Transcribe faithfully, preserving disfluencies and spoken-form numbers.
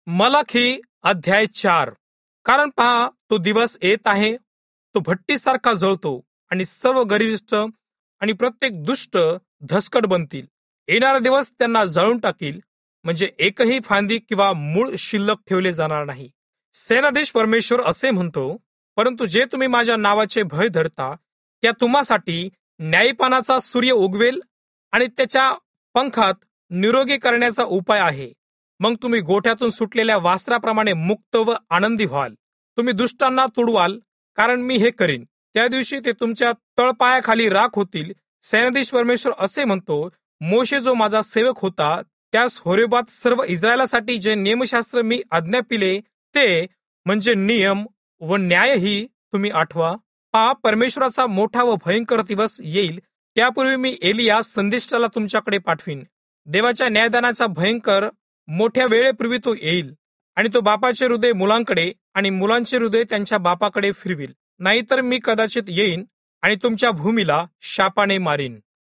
मलाखी अध्याय चार. कारण पहा, तो दिवस येत आहे, तो भट्टीसारखा जळतो आणि सर्व गरिष्ठ आणि प्रत्येक दुष्ट धसकट बनतील. येणारा दिवस त्यांना जळून टाकील, म्हणजे एकही फांदी किंवा मूळ शिल्लक ठेवले जाणार नाही. सेनाधीश परमेश्वर असे म्हणतो, परंतु जे तुम्ही माझ्या नावाचे भय धरता, त्या तुम्हासाठी न्यायपानाचा सूर्य उगवेल आणि त्याच्या पंखात निरोगी करण्याचा उपाय आहे. मग तुम्ही गोठ्यातून सुटलेल्या वासराप्रमाणे मुक्त व आनंदी व्हाल. तुम्ही दुष्टांना तुडवाल, कारण मी हे करीन. त्या दिवशी ते तुमच्या तळपायाखाली राख होतील. सेनाधीश परमेश्वर असे म्हणतो, मोशे जो माझा सेवक होता, त्यास होरेबात सर्व इस्रायलासाठी जे नियमशास्त्र मी आज्ञापिले ते म्हणजे नियम व न्यायही तुम्ही आठवा. पहा, परमेश्वराचा मोठा व भयंकर दिवस येईल. त्यापूर्वी मी एलिया संदेष्टाला तुमच्याकडे पाठवीन. देवाच्या न्यायदानाचा भयंकर मोठ्या वेळेपूर्वी तो येईल, आणि तो बापाचे हृदय मुलांकडे आणि मुलांचे हृदय त्यांच्या बापाकडे फिरविल. नाहीतर मी कदाचित येईन आणि तुमच्या भूमीला शापाने मारीन.